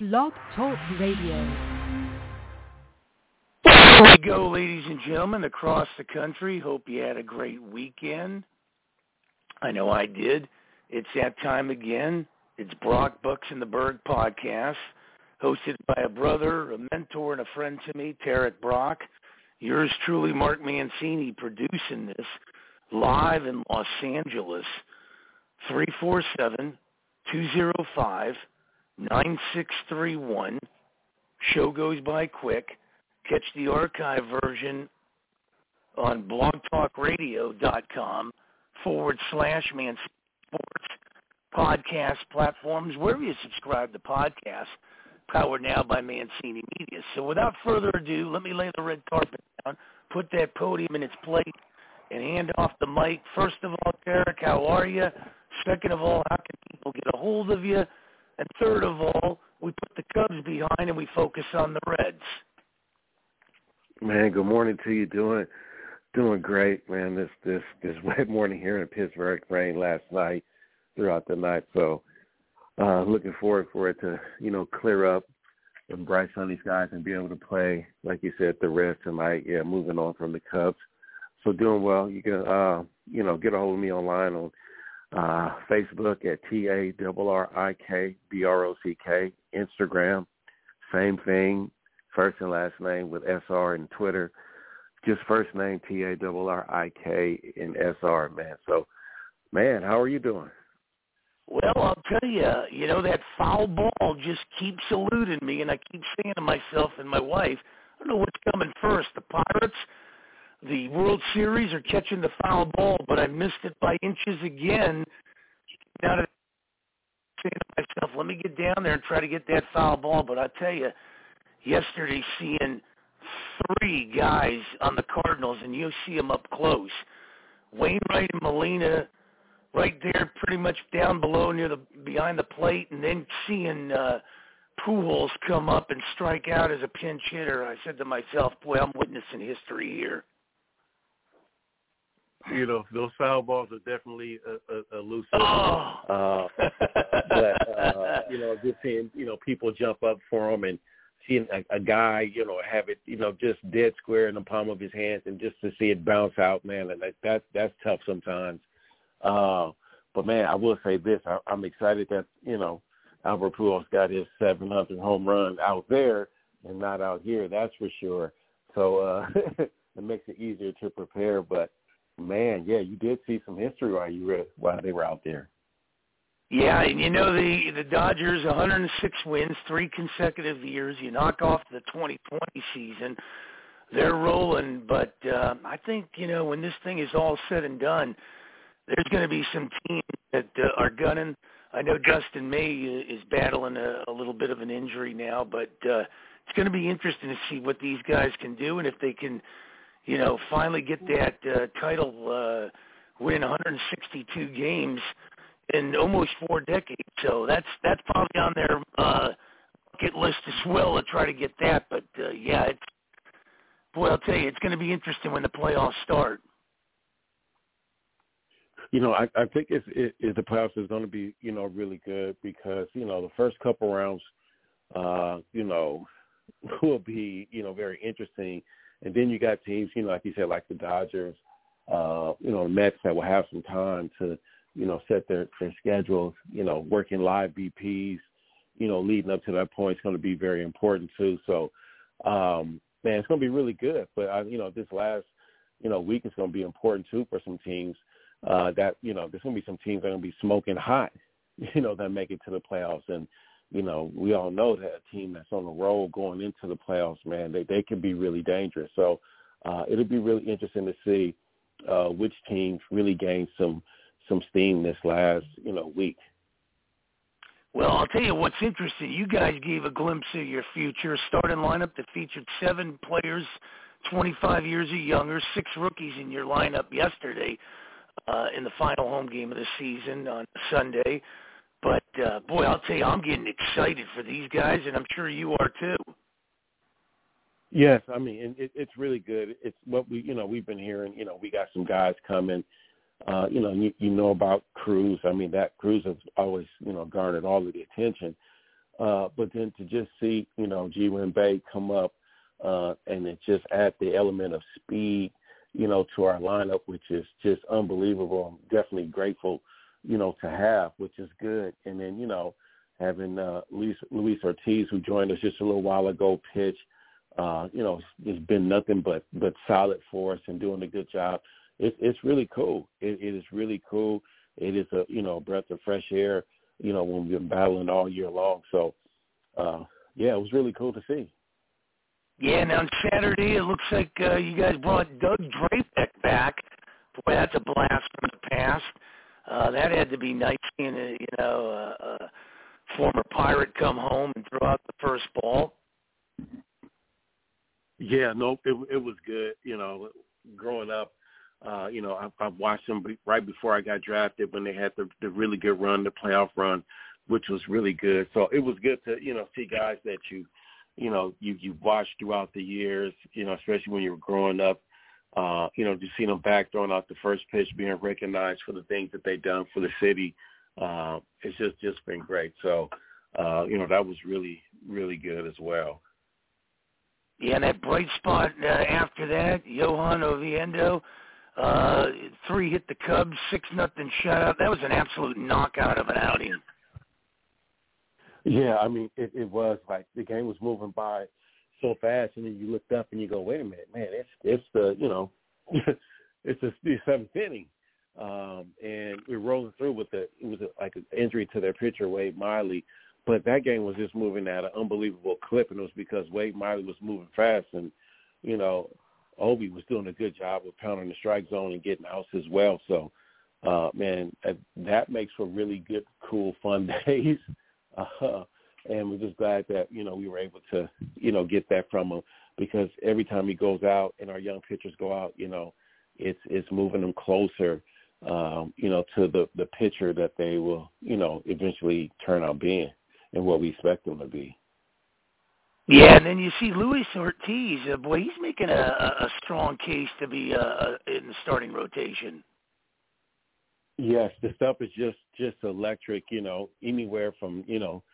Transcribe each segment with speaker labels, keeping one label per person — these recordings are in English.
Speaker 1: Blog Talk Radio.
Speaker 2: Here we go, ladies and gentlemen, across the country. Hope you had a great weekend. I know I did. It's that time again. It's Brock Bucks in the Berg podcast, hosted by a brother, a mentor, and a friend to me, Tarek Brock. Yours truly, Mark Mancini, producing this live in Los Angeles. 347-205-9631. Show goes by quick. Catch the archive version on blogtalkradio.com/Man Sports podcast platforms, wherever you subscribe to podcasts, powered now by Mancini Media. So without further ado, let me lay the red carpet down, put that podium in its place, and hand off the mic. First of all, Derek, how are you? Second of all, how can people get a hold of you? And third of all, we put the Cubs behind and we focus on the Reds.
Speaker 3: Man, good morning to you. Doing great, man. This wet morning here in Pittsburgh. Rained last night, throughout the night. So looking forward for it to, clear up and bright sunny skies and be able to play, like you said, the Reds tonight. Yeah, moving on from the Cubs. So doing well. You can, get a hold of me online on Facebook at TARRIKBROCK. Instagram, same thing. First and last name with SR, and Twitter, just first name TARRIK and SR, man. So, man, how are you doing?
Speaker 2: Well, I'll tell you, that foul ball just keeps eluding me, and I keep saying to myself and my wife, I don't know what's coming first, the Pirates, the World Series, or catching the foul ball, but I missed it by inches again. Now that I'm saying to myself, let me get down there and try to get that foul ball, but I'll tell you, yesterday seeing three guys on the Cardinals, and you see them up close. Wainwright and Molina right there pretty much down below behind the plate, and then seeing Pujols come up and strike out as a pinch hitter. I said to myself, boy, I'm witnessing history here.
Speaker 3: Those foul balls are definitely elusive.
Speaker 2: Oh.
Speaker 3: But just seeing, people jump up for them and seeing a guy, have it, just dead square in the palm of his hands, and just to see it bounce out, man, and that's tough sometimes. But, man, I will say this. I'm excited that, Albert Pujols got his 700th home run out there and not out here, that's for sure. So it makes it easier to prepare. But, man, yeah, you did see some history while they were out there.
Speaker 2: Yeah, and the Dodgers, 106 wins, 3 consecutive years. You knock off the 2020 season, they're rolling. But I think, when this thing is all said and done, there's going to be some teams that are gunning. I know Dustin May is battling a little bit of an injury now, but it's going to be interesting to see what these guys can do, and if they can, finally get that title, win 162 games in almost 4 decades. So that's probably on their bucket list as well to try to get that. But, I'll tell you, it's going to be interesting when the playoffs start.
Speaker 3: I think the playoffs is going to be, really good because, the first couple rounds, will be, very interesting. And then you got teams, like you said, like the Dodgers, the Mets that will have some time to, set their schedules, working live BPs, leading up to that point is going to be very important too. So, man, it's going to be really good. But, this last, week is going to be important too for some teams that, there's going to be some teams that are going to be smoking hot, that make it to the playoffs. And, we all know that a team that's on the roll going into the playoffs, man, they can be really dangerous. So it'll be really interesting to see which teams really gain some steam this last, week.
Speaker 2: Well, I'll tell you what's interesting. You guys gave a glimpse of your future. Starting lineup that featured 7 players, 25 years or younger, 6 rookies in your lineup yesterday in the final home game of the season on Sunday. But, I'll tell you, I'm getting excited for these guys, and I'm sure you are too.
Speaker 3: Yes, I mean, it's really good. It's what we've been hearing. We got some guys coming. You know about Cruz. I mean, that Cruz has always, garnered all of the attention. But then to just see, Ji-Wen Bae come up and it just add the element of speed, to our lineup, which is just unbelievable. I'm definitely grateful, to have, which is good. And then, having Luis Ortiz, who joined us just a little while ago, pitch, it's been nothing but solid for us and doing a good job. It's really cool. It is really cool. It is a, breath of fresh air, when we've been battling all year long. So, it was really cool to see.
Speaker 2: Yeah, and on Saturday, it looks like you guys brought Doug Drapek back. Boy, that's a blast from the past. That had to be nice seeing a former Pirate come home and throw out the first ball.
Speaker 3: Yeah, no, it was good. Growing up, I've watched them right before I got drafted when they had the really good run, the playoff run, which was really good. So it was good to, see guys that you've watched throughout the years, especially when you were growing up, to see them back throwing out the first pitch, being recognized for the things that they've done for the city. It's just been great. So, that was really, really good as well.
Speaker 2: Yeah, and that bright spot after that, Johan Oviedo, 3 hit the Cubs, 6-0 shutout. That was an absolute knockout of an outing.
Speaker 3: Yeah, I mean, it was like the game was moving by so fast, and then you looked up and you go, wait a minute, man, it's the, it's the 7th inning. And we're rolling through with it was like an injury to their pitcher, Wade Miley. But that game was just moving at an unbelievable clip, and it was because Wade Miley was moving fast, and, Obi was doing a good job of pounding the strike zone and getting outs as well. So, man, that makes for really good, cool, fun days. And we're just glad that, we were able to, get that from him, because every time he goes out and our young pitchers go out, it's moving them closer, to the pitcher that they will, eventually turn out being and what we expect them to be.
Speaker 2: Yeah, and then you see Luis Ortiz. Boy, he's making a strong case to be in the starting rotation.
Speaker 3: Yes, the stuff is just electric, anywhere from,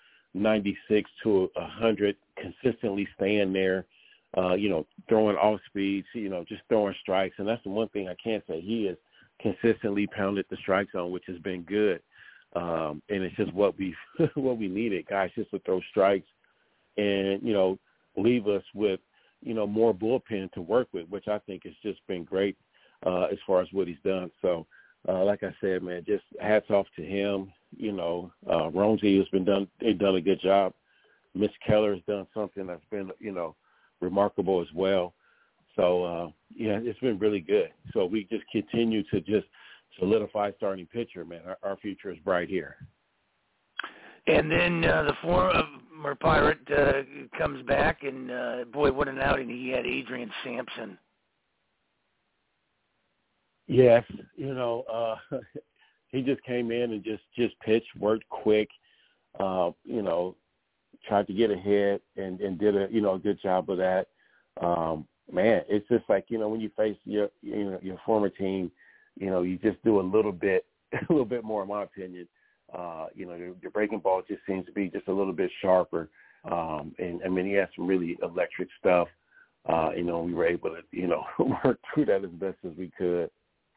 Speaker 3: 96 to 100, consistently staying there, throwing off speeds, just throwing strikes. And that's the one thing I can't say. He has consistently pounded the strike zone, which has been good. And it's just what we needed, guys, just to throw strikes and, leave us with, more bullpen to work with, which I think has just been great as far as what he's done. So, like I said, man, just hats off to him. Ronzi they've done a good job. Mitch Keller has done something that's been, remarkable as well. So, it's been really good. So we just continue to just solidify starting pitcher, man. Our future is bright here.
Speaker 2: And then the former Pirate comes back, and, boy, what an outing he had, Adrian Sampson.
Speaker 3: Yes, he just came in and just pitched, worked quick, tried to get ahead and did a good job of that. Man, it's just like, when you face your former team, you just do a little bit more, in my opinion. Your breaking ball just seems to be just a little bit sharper. And I mean, he had some really electric stuff. We were able to, work through that as best as we could.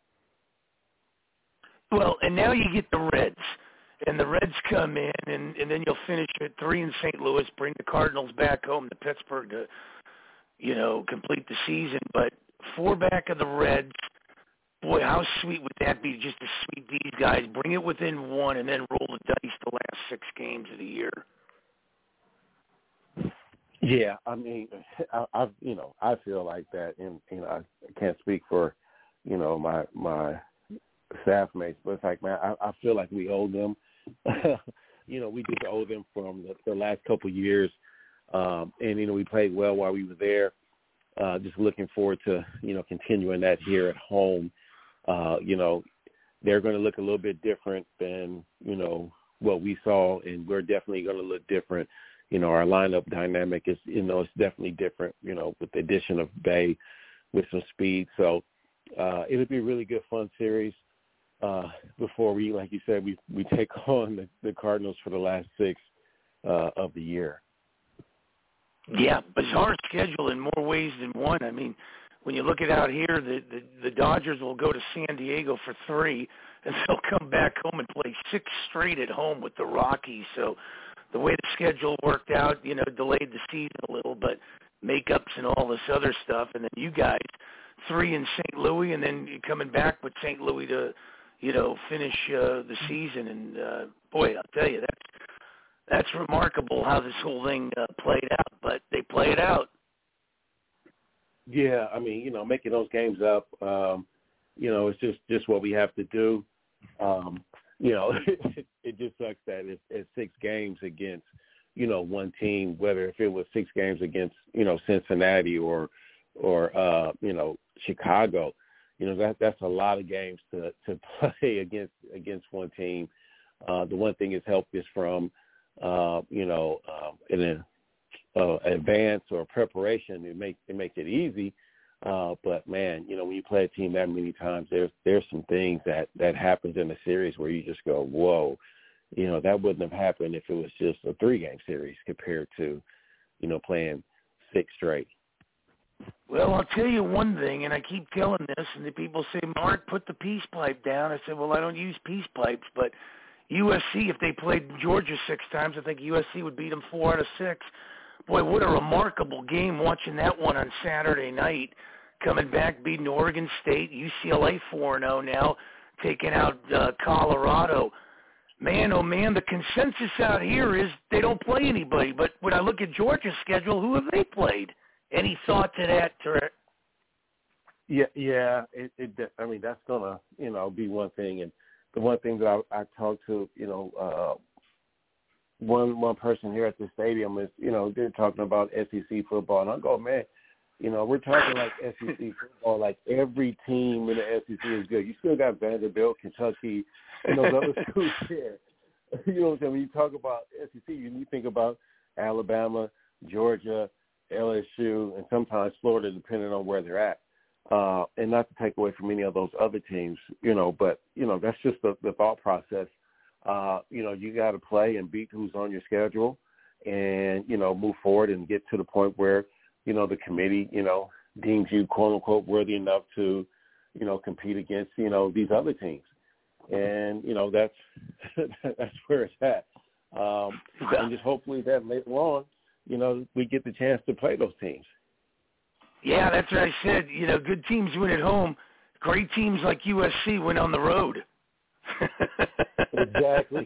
Speaker 2: Well, and now you get the Reds, and the Reds come in, and then you'll finish at 3 in St. Louis, bring the Cardinals back home to Pittsburgh to, complete the season. But 4 back of the Reds, boy, how sweet would that be just to sweep these guys, bring it within 1, and then roll the dice the last 6 games of the year?
Speaker 3: Yeah, I mean, I feel like that, and I can't speak for, my staff mates, but it's like, man, I feel like we owe them. We just owe them from the last couple of years, and we played well while we were there. Just looking forward to continuing that here at home. They're going to look a little bit different than what we saw, and we're definitely going to look different. Our lineup dynamic is it's definitely different. With the addition of Bay with some speed, so it'll be a really good fun series. Before we, like you said, we take on the Cardinals for the last 6, of the year.
Speaker 2: Yeah, bizarre schedule in more ways than one. I mean, when you look at out here, the Dodgers will go to San Diego for 3, and they'll come back home and play 6 straight at home with the Rockies. So the way the schedule worked out, delayed the season a little, but makeups and all this other stuff. And then you guys, 3 in St. Louis, and then you're coming back with St. Louis to, finish the season. And, boy, I'll tell you, that's remarkable how this whole thing played out, but they play it out.
Speaker 3: Yeah, I mean, making those games up, it's just what we have to do. It just sucks that it's 6 games against, one team, whether if it was 6 games against, Cincinnati or Chicago, that's a lot of games to play against one team. The one thing it's helped is from, in an advance or preparation, it makes it easy. But man, when you play a team that many times, there's some things that happens in a series where you just go, whoa, that wouldn't have happened if it was just a 3-game series compared to, playing 6 straight.
Speaker 2: Well, I'll tell you one thing, and I keep telling this, and the people say, Mark, put the peace pipe down. I said, well, I don't use peace pipes, but USC, if they played Georgia 6 times, I think USC would beat them 4 out of 6. Boy, what a remarkable game watching that one on Saturday night. Coming back, beating Oregon State, UCLA 4-0 now, taking out Colorado. Man, oh man, the consensus out here is they don't play anybody. But when I look at Georgia's schedule, who have they played? Any thought to that, Tarek?
Speaker 3: Yeah. I mean, that's gonna, be one thing. And the one thing that I talked to, one person here at the stadium is, they're talking about SEC football, and I go, man, we're talking like SEC football, like every team in the SEC is good. You still got Vanderbilt, Kentucky, and those other schools there. You know what I'm saying? When you talk about SEC, you think about Alabama, Georgia, LSU, and sometimes Florida, depending on where they're at. And not to take away from any of those other teams, but, that's just the thought process. You got to play and beat who's on your schedule and, move forward and get to the point where, the committee, deems you, quote, unquote, worthy enough to, compete against, these other teams. And, that's where it's at. And just hopefully that later on, we get the chance to play those teams.
Speaker 2: Yeah, that's what I said. Good teams win at home. Great teams like USC win on the road.
Speaker 3: Exactly.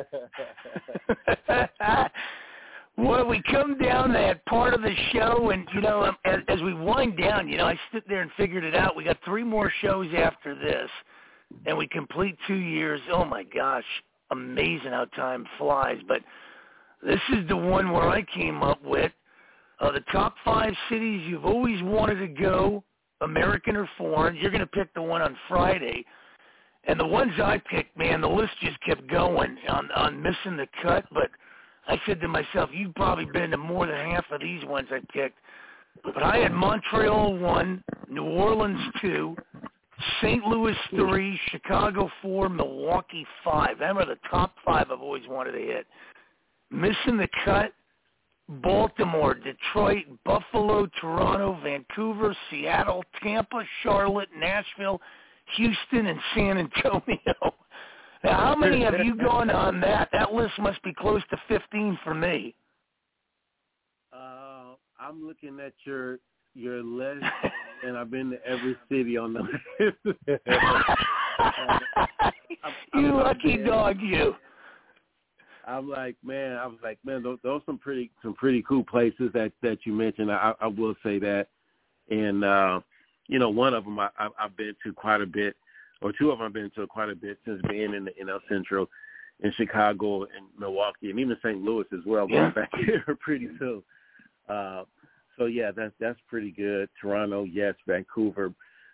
Speaker 2: Well, we come down that part of the show, and, as we wind down, I sit there and figured it out. We got 3 more shows after this, and we complete 2 years. Oh, my gosh, amazing how time flies. But this is the one where I came up with the top 5 cities you've always wanted to go, American or foreign. You're going to pick the one on Friday. And the ones I picked, man, the list just kept going on missing the cut. But I said to myself, you've probably been to more than half of these ones I picked. But I had Montreal 1, New Orleans 2, St. Louis 3, Chicago 4, Milwaukee 5. Them are the top 5 I've always wanted to hit. Missing the cut, Baltimore, Detroit, Buffalo, Toronto, Vancouver, Seattle, Tampa, Charlotte, Nashville, Houston, and San Antonio. Now, how many have you gone on that? That list must be close to 15 for me.
Speaker 3: I'm looking at your list, and I've been to every city on the list.
Speaker 2: You lucky dog, you.
Speaker 3: I was like, man, those are some pretty cool places that you mentioned. I will say that, and one of them I've been to quite a bit, or 2 of them I've been to quite a bit since being in the NL Central, in Chicago and Milwaukee, and even St. Louis as well. Going back here pretty soon. So yeah, that's pretty good. Toronto, yes. Vancouver,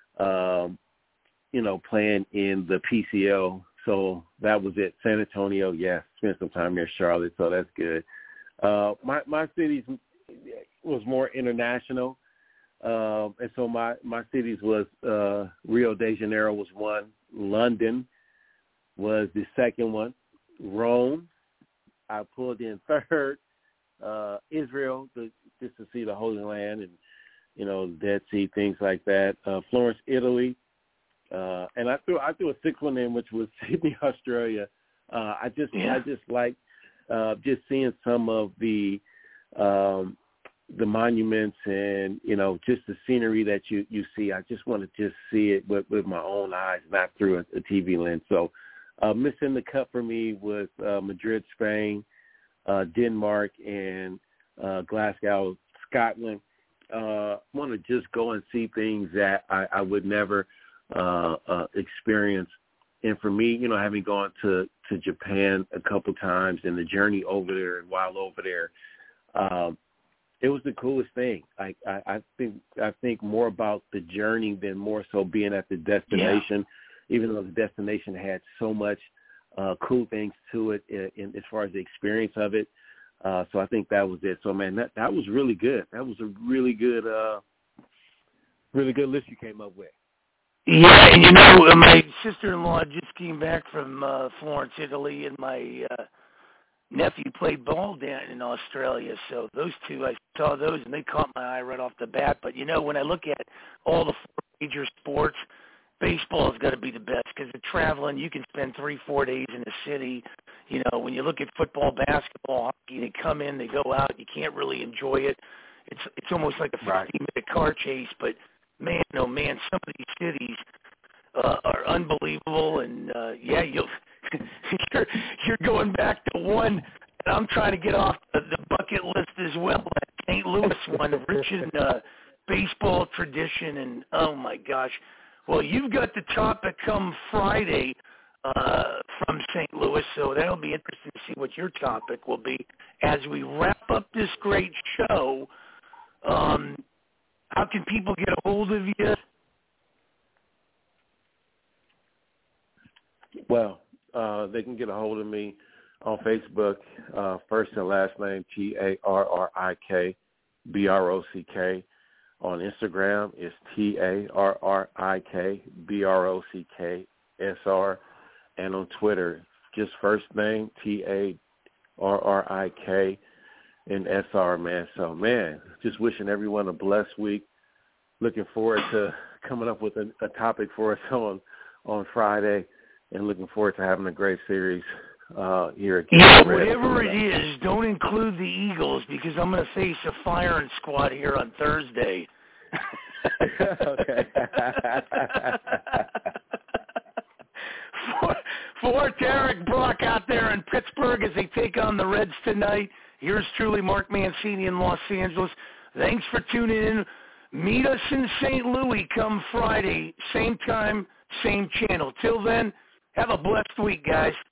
Speaker 3: playing in the PCL. So that was it. San Antonio, yes. Spent some time here. Charlotte, so that's good. My cities was more international. And so my cities was Rio de Janeiro was one. London was the second one. Rome, I pulled in third, Israel, just to see the Holy Land and, you know, Dead Sea, things like that. Florence, Italy. And I threw a sixth one in, which was Sydney, Australia. I just like just seeing some of the monuments and, you know, just the scenery that you see. I just want to just see it with my own eyes, not through a TV lens. So missing the cut for me was Madrid, Spain, Denmark, and Glasgow, Scotland. Want to just go and see things that I would never experience. And for me, you know, having gone to Japan a couple times and the journey over there and while over there, it was the coolest thing. I think more about the journey than more so being at the destination, even though the destination had so much cool things to it in as far as the experience of it. So I think that was it. So, man, that was really good. That was a really good list you came up with.
Speaker 2: Yeah, and you know, my sister-in-law just came back from Florence, Italy, and my nephew played ball down in Australia. So those two, I saw those, and they caught my eye right off the bat. But, you know, when I look at all the four major sports, baseball has got to be the best because of traveling. You can spend 3-4 days in a city. You know, when you look at football, basketball, hockey, they come in, they go out. You can't really enjoy it. It's almost like a 15-minute car chase. But, man, oh, man, some of these cities are unbelievable. And, you're going back to one, and I'm trying to get off the bucket list as well. That St. Louis one, rich in baseball tradition, and, oh, my gosh. Well, you've got the topic come Friday from St. Louis, so that'll be interesting to see what your topic will be. As we wrap up this great show, how can people get a hold of you?
Speaker 3: Well, they can get a hold of me on Facebook, first and last name, TARRIK BROCK. On Instagram, it's TARRIK BROCKSR. And on Twitter, just first name, TARRIK and SR, man. So, man, just wishing everyone a blessed week. Looking forward to coming up with a topic for us on Friday, and looking forward to having a great series here again.
Speaker 2: Yeah, whatever it is, don't include the Eagles because I'm going to face a firing squad here on Thursday.
Speaker 3: Okay.
Speaker 2: For Derek Brock out there in Pittsburgh as they take on the Reds tonight, yours truly, Mark Mancini in Los Angeles. Thanks for tuning in. Meet us in St. Louis come Friday, same time, same channel. Till then, have a blessed week, guys.